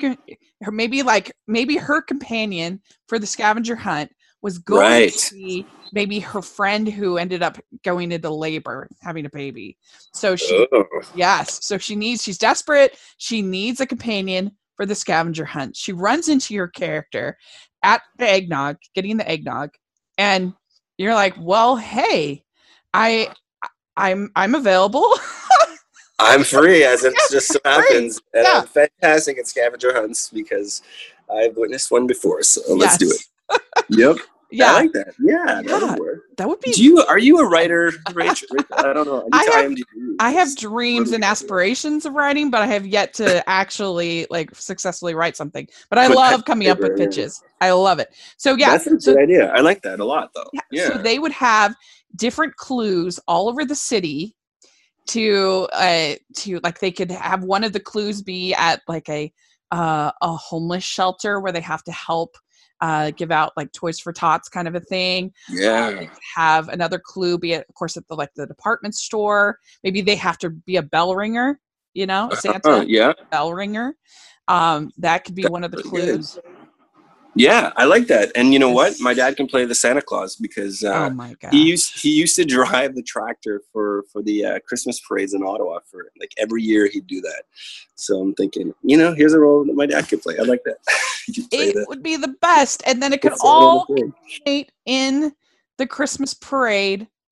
maybe her companion for the scavenger hunt was going to be maybe her friend who ended up going into labor, having a baby. So she's desperate. She needs a companion for the scavenger hunt. She runs into your character at the eggnog, getting the eggnog, and you're like, well, hey, I'm available. I'm free, as it just so happens. And I'm fantastic at scavenger hunts because I've witnessed one before. So let's do it. Yep. Yeah. I like that. Yeah, that would work. That would be. Are you a writer, Rachel? I don't know. I have dreams and aspirations of writing, but I have yet to actually successfully write something. But I love coming up with pitches. I love it. So that's a good idea. I like that a lot, though. Yeah. So they would have different clues all over the city to they could have one of the clues be at a homeless shelter where they have to help give out Toys for Tots kind of a thing. Yeah. Have another clue be of course at the department store. Maybe they have to be a bell ringer, Santa bell ringer. That could be one of the clues. Good. Yeah, I like that. And you know what? My dad can play the Santa Claus because oh my God. he used to drive the tractor for the Christmas parades in Ottawa for every year he'd do that. So I'm thinking, here's a role that my dad could play. I like that. It would be the best. And then it could all culminate in the Christmas parade.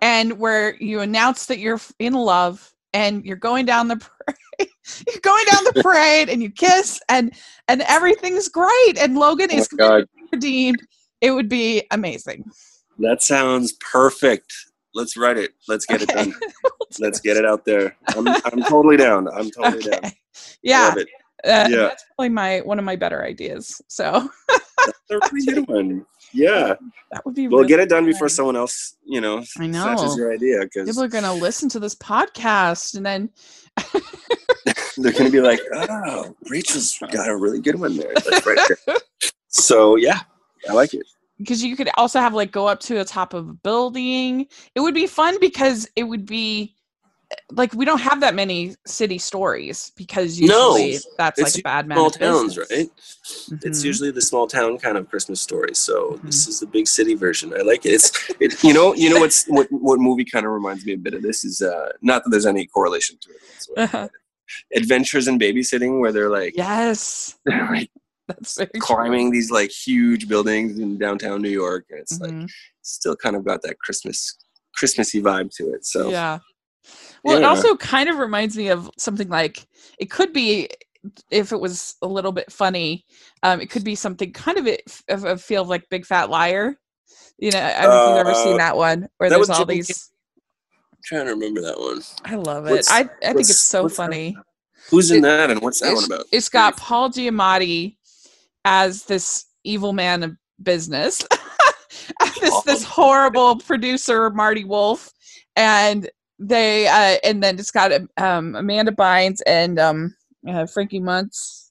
and where you announce that you're in love and you're going down the parade. You're going down the parade and you kiss and everything's great and Logan is redeemed. It would be amazing. That sounds perfect. Let's write it. Let's get it done. Let's get it out there. I'm totally down. I'm totally down. Yeah. I love it. That's probably one of my better ideas. So that's a really good one. Yeah. That would be Well, really get it done fun. before someone else, I know. snatches your idea. Because people are going to listen to this podcast and then they're going to be like, oh, Rachel's got a really good one there. That's right there. So, yeah, I like it. Because you could also have like go up to the top of a building. It would be fun because it would be like we don't have that many city stories because usually that's like a bad man. Small towns, business. right? Mm-hmm. It's usually the small town kind of Christmas story. So this is the big city version. I like it. It's you know what movie kind of reminds me a bit of this is not that there's any correlation to it whatsoever. Adventures in Babysitting, where they're like that's very climbing these like huge buildings in downtown New York, and it's like still kind of got that Christmassy vibe to it. So yeah. Well, it also kind of reminds me of something like it could be if it was a little bit funny. It could be something kind of a feel of like Big Fat Liar. You know, I don't know if you've ever seen that one where there's all these. I'm trying to remember that one. I love it. I think it's so funny. Who's in that, and what's that one about? It's got Paul Giamatti as this evil man of business, this horrible producer Marty Wolf, and they and then it's got Amanda Bynes and Frankie Muniz.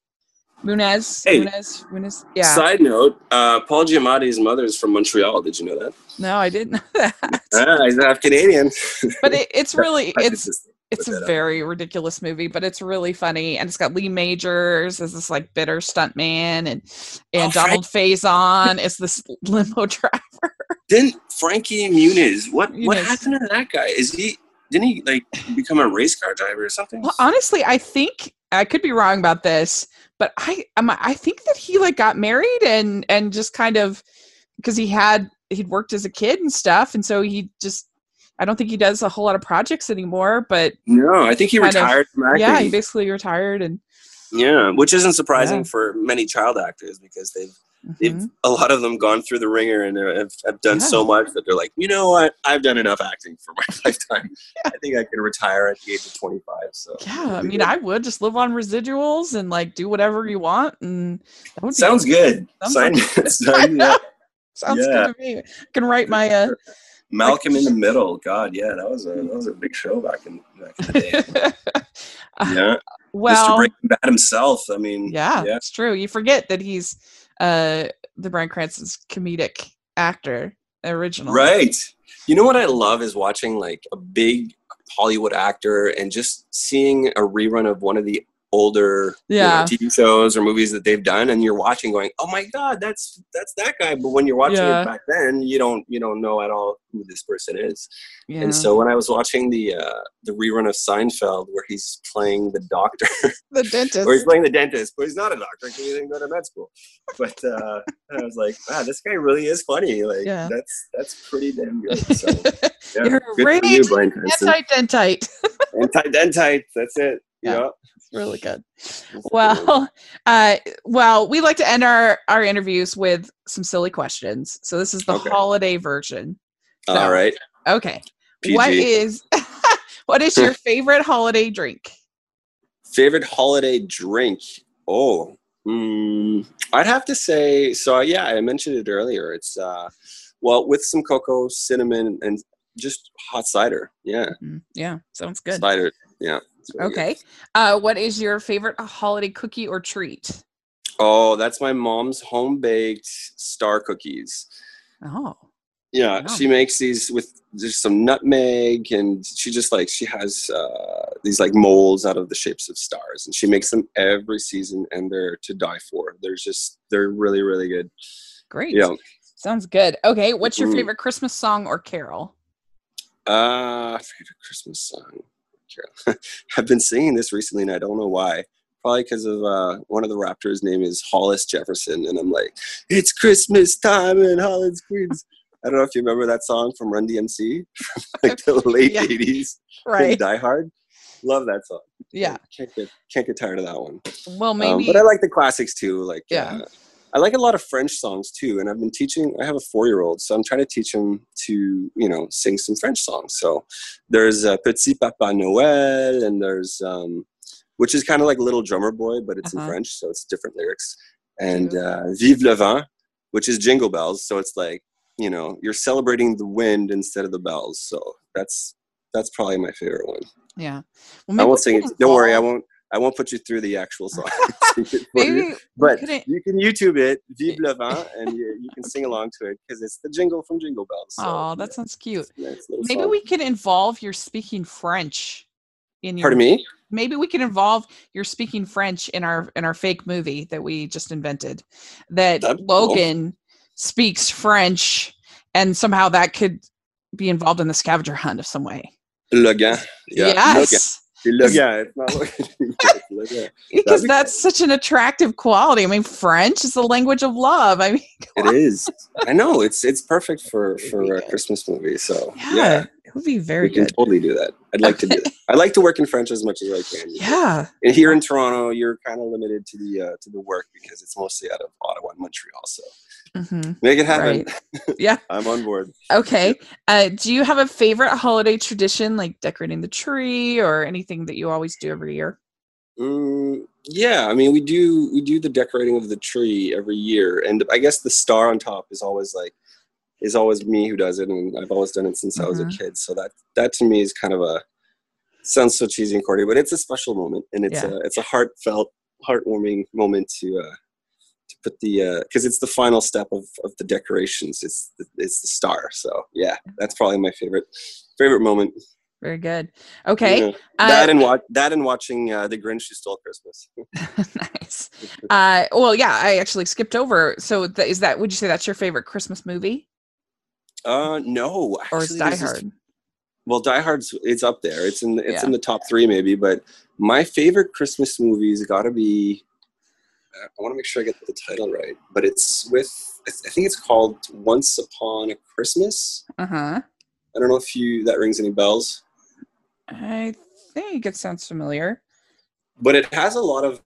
Yeah. Side note: Paul Giamatti's mother is from Montreal. Did you know that? No, I didn't know that. He's half Canadian. But it's really it's a very ridiculous movie, but it's really funny, and it's got Lee Majors as this like bitter stuntman, and Donald Faison is this limo driver. Didn't Frankie Muniz? What happened to that guy? Didn't he like become a race car driver or something? Well, honestly, I think I could be wrong about this, but I think that he like got married and just kind of because he'd worked as a kid and stuff, and so he just. I don't think he does a whole lot of projects anymore, but no, I think he retired from acting. Yeah, he basically retired, and which isn't surprising for many child actors because they've a lot of them gone through the ringer and have done so much that they're like, you know what, I've done enough acting for my lifetime. I think I can retire at the age of 25. So I mean, I would just live on residuals and like do whatever you want, and that would sounds good. Sounds good to me. I can write my. Malcolm in the Middle. God, yeah, that was a big show back in the day. Yeah. Well, Mr. Breaking Bad himself. I mean, it's true. You forget that he's the Bryan Cranston's comedic actor originally. Right. You know what I love is watching like a big Hollywood actor and just seeing a rerun of one of the older TV shows or movies that they've done, and you're watching going, oh my God, that's that guy. But when you're watching it back then, you don't know at all who this person is. Yeah. And so when I was watching the rerun of Seinfeld where he's playing the doctor, the dentist, or he's playing the dentist, but he's not a doctor because he didn't go to med school. But I was like, wow, this guy really is funny. Like that's pretty damn good. So you're good for you, Bryan Cranston. Anti-dentite. Anti-dentite. That's it. Yeah. Really good. Well, we like to end our interviews with some silly questions. So this is the holiday version. So, all right. Okay. PG. What is your favorite holiday drink? Favorite holiday drink? Oh, I'd have to say, so I mentioned it earlier. It's, with some cocoa, cinnamon, and just hot cider. Yeah. Mm-hmm. Yeah. Sounds good. Cider. Yeah. Really good. What is your favorite holiday cookie or treat? Oh, that's my mom's home-baked star cookies. Oh. Yeah, wow. She makes these with just some nutmeg, and she has these like molds out of the shapes of stars, and she makes them every season, and they're to die for. They're really, really good. Great. Yeah. Sounds good. Okay, what's your favorite Christmas song or carol? Favorite Christmas song. I've been singing this recently, and I don't know why. Probably because of one of the Raptors' name is Hollis Jefferson, and I'm like, it's Christmas time in Hollis, Queens. I don't know if you remember that song from Run DMC, from like the late 80s. Right. Die Hard. Love that song. Yeah. Can't get tired of that one. Well, maybe. But I like the classics too. Like, I like a lot of French songs too. And I've been teaching, I have a 4-year-old, so I'm trying to teach him to, sing some French songs. So there's Petit Papa Noël, and there's, which is kind of like Little Drummer Boy, but it's in French. So it's different lyrics. And Vive le Vent, which is Jingle Bells. So it's like, you're celebrating the wind instead of the bells. So that's probably my favorite one. Yeah. Well, I won't sing it. Don't worry. I won't put you through the actual song. Maybe but you can YouTube it, Vive le Vent, and you can sing along to it because it's the jingle from Jingle Bells. So, that sounds cute. Nice maybe song. we can involve your speaking French in your. Pardon me? Maybe we can involve your speaking French in our fake movie that we just invented. That'd Logan speaks French, and somehow that could be involved in the scavenger hunt of some way. Logan. Yeah. Yes. Logan. It's not Logan. Because that's such an attractive quality. I mean, French is the language of love. I mean, it is. I know. It's perfect for a Christmas movie. So yeah. It would be very good. We can totally do that. I'd like to do that. I like to work in French as much as I can. Yeah. And here in Toronto, you're kind of limited to the work because it's mostly out of Ottawa and Montreal. So make it happen. Right. Yeah. I'm on board. Okay. Do you have a favorite holiday tradition, like decorating the tree or anything that you always do every year? Yeah. I mean, we do the decorating of the tree every year. And I guess the star on top is always me who does it, and I've always done it since I was a kid. So that to me is kind of sounds so cheesy and corny, but it's a special moment, and it's a heartfelt, heartwarming moment to put because it's the final step of the decorations. It's the star. So yeah, that's probably my favorite moment. Very good. Okay. Yeah. That and watching The Grinch Who Stole Christmas. Nice. Well, yeah, I actually skipped over. So would you say that's your favorite Christmas movie? No. Actually, or is Die Hard? Well, Die Hard's it's up there. It's in the top 3 maybe, but my favorite Christmas movie's got to be. I want to make sure I get the title right, but it's I think it's called Once Upon a Christmas. I don't know if that rings any bells. I think it sounds familiar. But it has a lot of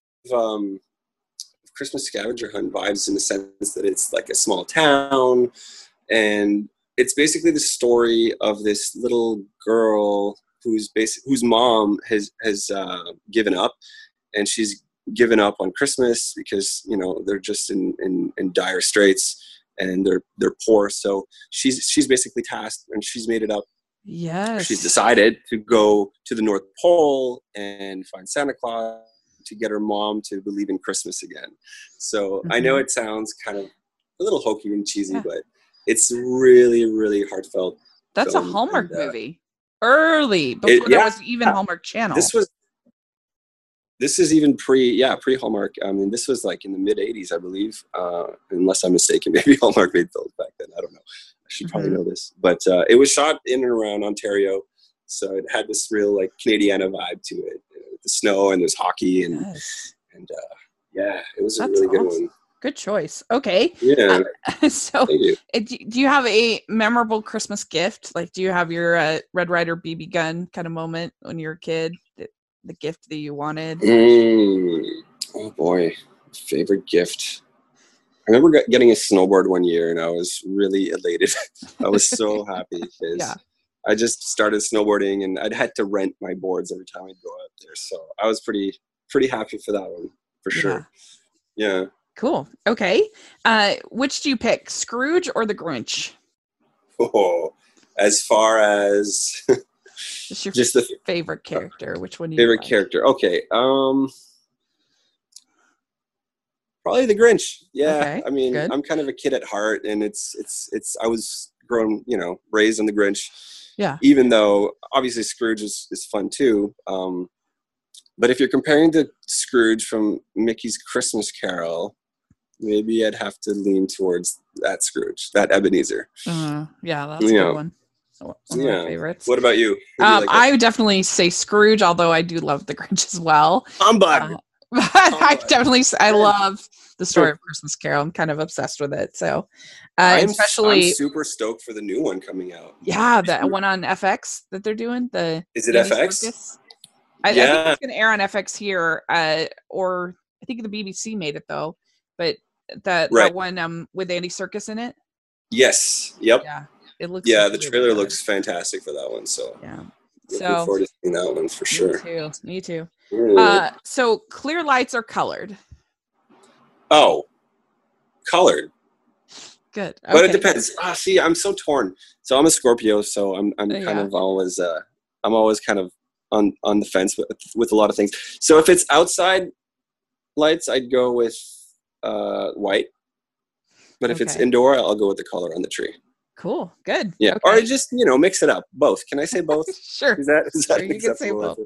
Christmas scavenger hunt vibes in the sense that it's like a small town, and it's basically the story of this little girl whose mom has given up, and she's given up on Christmas because they're just in dire straits and they're poor. So she's basically tasked, and she's made it up. Yes. She's decided to go to the North Pole and find Santa Claus to get her mom to believe in Christmas again. So I know it sounds kind of a little hokey and cheesy, but it's really, really heartfelt. That's a Hallmark movie. Early, before there was even Hallmark Channel. This is even pre-Hallmark. I mean, this was like in the mid 80s, I believe, unless I'm mistaken. Maybe Hallmark made films back then. I don't know. I should probably know this. But it was shot in and around Ontario. So it had this real like Canadiana vibe to it. The snow, and there's hockey, and it was a really good one. Good choice. Okay. Yeah. So thank you. Do you have a memorable Christmas gift? Like, do you have your Red Ryder BB gun kind of moment when you were a kid? The gift that you wanted? Oh boy, favorite gift. I remember getting a snowboard one year, and I was really elated. I was so happy because I just started snowboarding, and I'd had to rent my boards every time I'd go out there. So I was pretty happy for that one, for sure. Yeah. Cool. Okay. Which do you pick, Scrooge or the Grinch? Oh, as far as just the favorite character. Which one do you favorite character? Okay. Probably the Grinch. Yeah. Okay, I mean, good. I'm kind of a kid at heart, and it's I was raised on the Grinch. Yeah. Even though obviously Scrooge is fun too. But if you're comparing the Scrooge from Mickey's Christmas Carol, maybe I'd have to lean towards that Scrooge, that Ebenezer. Yeah, that's a good one. One of my favorites. What about you? I would definitely say Scrooge, although I do love the Grinch as well. Humbug. But I love the story of Christmas Carol. I'm kind of obsessed with it. So, I'm especially super stoked for the new one coming out. Yeah, the one on FX that they're doing. Is it Andy FX? Serkis. I think it's going to air on FX here, or I think the BBC made it though. But that one with Andy Serkis in it. Yes. Yep. Yeah, it looks. Yeah, really, the trailer really looks fantastic for that one. So yeah, looking forward to seeing that one for sure. Me too. Ooh. So clear lights are colored. Oh, colored. Good. Okay. But it depends. See, I'm so torn. So I'm a Scorpio, so I'm kind of always I'm always kind of on the fence with a lot of things. So if it's outside lights, I'd go with white. But if it's indoor, I'll go with the color on the tree. Cool. Good. Yeah. Okay. Or just, mix it up. Both. Can I say both? Sure. Is that sure, you can say both.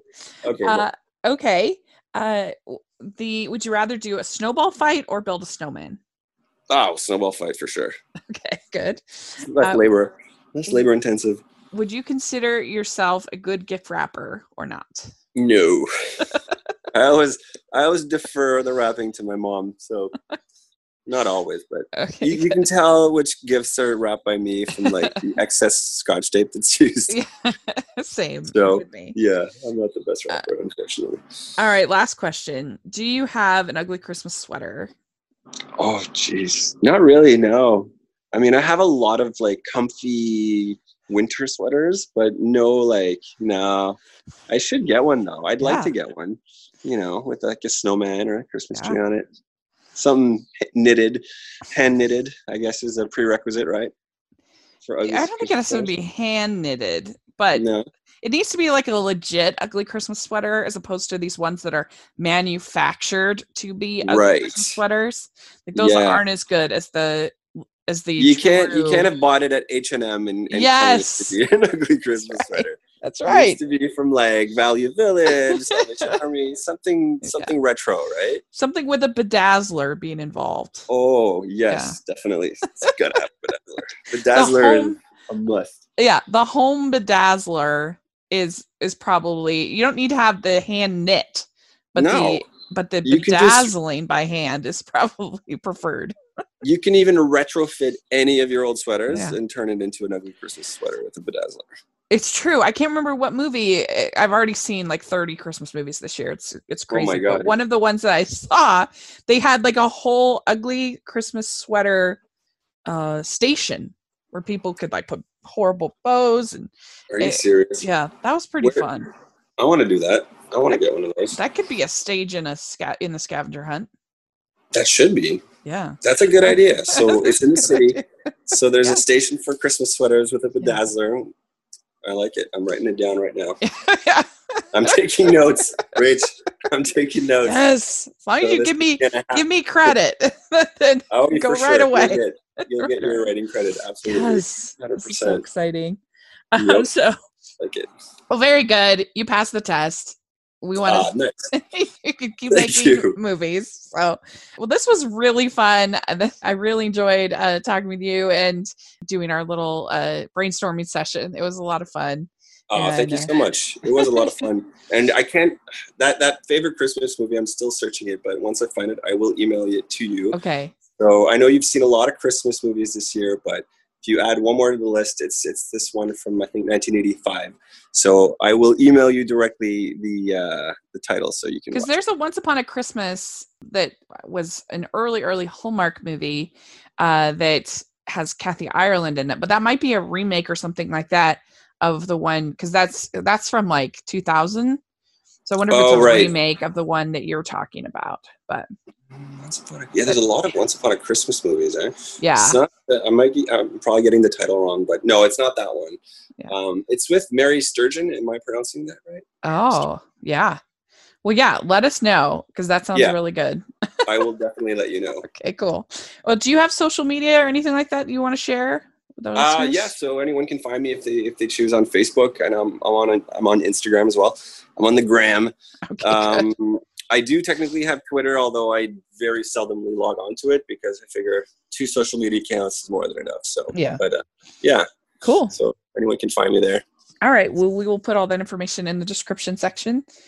Okay. Okay. Would you rather do a snowball fight or build a snowman? Oh, snowball fight for sure. Okay, good. Less labor intensive. Would you consider yourself a good gift wrapper or not? No. I always defer the wrapping to my mom, so not always, but you can tell which gifts are wrapped by me from like the excess Scotch tape that's used. Yeah, same. So with me. Yeah, I'm not the best wrapper, unfortunately. All right, last question. Do you have an ugly Christmas sweater? Oh, jeez. Not really, no. I mean, I have a lot of like comfy winter sweaters, but no. I should get one though. I'd like to get one, with like a snowman or a Christmas tree on it. Something hand knitted, I guess is a prerequisite, right? For ugly I don't think it has to be hand knitted, but it needs to be like a legit ugly Christmas sweater as opposed to these ones that are manufactured to be ugly Christmas sweaters. Like those aren't as good as the you can't have bought it at H&M and yes, to be an ugly Christmas sweater. That's right. It needs to be from like Value Village, Army, something retro, right? Something with a bedazzler being involved. Oh yes, definitely. It's gotta have a bedazzler. Bedazzler is a must. Yeah, the home bedazzler is probably, you don't need to have the hand knit, but the bedazzling by hand is probably preferred. You can even retrofit any of your old sweaters and turn it into an ugly Christmas sweater with a bedazzler. It's true. I can't remember what movie. I've already seen like 30 Christmas movies this year. It's crazy. Oh my God. But one of the ones that I saw, they had like a whole ugly Christmas sweater station where people could like put horrible bows. Are you serious? Yeah, that was pretty fun. I want to do that. I want to get one of those. That could be a stage in the scavenger hunt. That should be. Yeah. That's a good idea. So it's in the city. So there's a station for Christmas sweaters with a bedazzler. Yeah. I like it. I'm writing it down right now. I'm taking notes, Rach. I'm taking notes. Yes. As long as you give me credit, then go right away. You'll get your writing credit. Absolutely. Yes. 100%. This is so exciting. Yep. So like it. Well, very good. You passed the test. We want to nice. You can keep making movies. So, well, this was really fun. I really enjoyed talking with you and doing our little brainstorming session. It was a lot of fun. Oh, thank you so much. It was a lot of fun. And I can't, that favorite Christmas movie, I'm still searching it, but once I find it, I will email it to you. Okay. So I know you've seen a lot of Christmas movies this year, but if you add one more to the list, it's this one from, I think, 1985. So I will email you directly the title so you can watch. Because there's a Once Upon a Christmas that was an early Hallmark movie that has Kathy Ireland in it, but that might be a remake or something like that of the one, because that's from like 2000. So I wonder if it's a remake of the one that you're talking about. But there's a lot of Once Upon a Christmas movies, eh? Yeah. It's not, I'm probably getting the title wrong, but no, it's not that one. Yeah. It's with Mary Sturgeon. Am I pronouncing that right? Oh, yeah. Well, yeah, let us know, because that sounds really good. I will definitely let you know. Okay, cool. Well, do you have social media or anything like that you want to share? Yeah, so anyone can find me if they choose on Facebook, and I'm on Instagram as well. I'm on the gram. Okay, I do technically have Twitter, although I very seldomly log onto it because I figure 2 social media accounts is more than enough. So yeah, but yeah, cool. So anyone can find me there. All right, well, we will put all that information in the description section.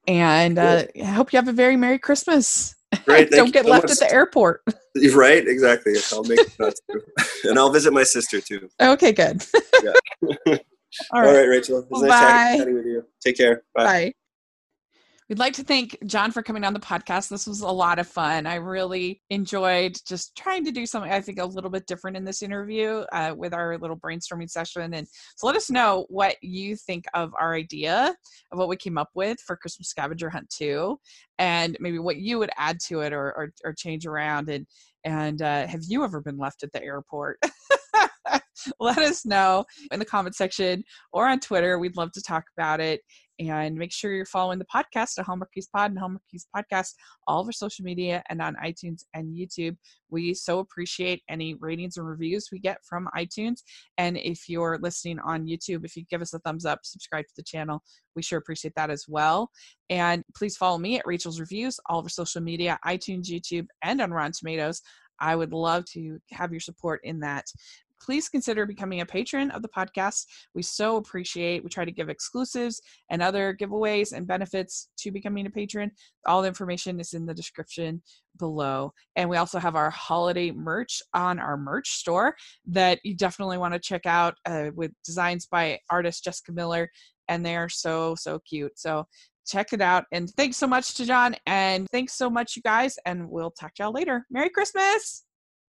And I hope you have a very Merry Christmas. Great. Don't get left at the airport. Right, exactly. I'll make that too. And I'll visit my sister too. Okay, good. Yeah. All right, Rachel. It was nice chatting with you. Take care. Bye. Bye. We'd like to thank John for coming on the podcast. This was a lot of fun. I really enjoyed just trying to do something, I think, a little bit different in this interview with our little brainstorming session. And so let us know what you think of our idea of what we came up with for Christmas Scavenger Hunt 2, and maybe what you would add to it or change around. And have you ever been left at the airport? Let us know in the comment section or on Twitter. We'd love to talk about it. And make sure you're following the podcast at Hallmark Keys Pod and Hallmark Keys Podcast, all of our social media and on iTunes and YouTube. We so appreciate any ratings and reviews we get from iTunes. And if you're listening on YouTube, if you give us a thumbs up, subscribe to the channel, we sure appreciate that as well. And please follow me at Rachel's Reviews, all of our social media, iTunes, YouTube, and on Rotten Tomatoes. I would love to have your support in that. Please consider becoming a patron of the podcast. We so appreciate. We try to give exclusives and other giveaways and benefits to becoming a patron. All the information is in the description below. And we also have our holiday merch on our merch store that you definitely want to check out with designs by artist Jessica Miller. And they are so, so cute. So check it out. And thanks so much to John. And thanks so much, you guys. And we'll talk to y'all later. Merry Christmas.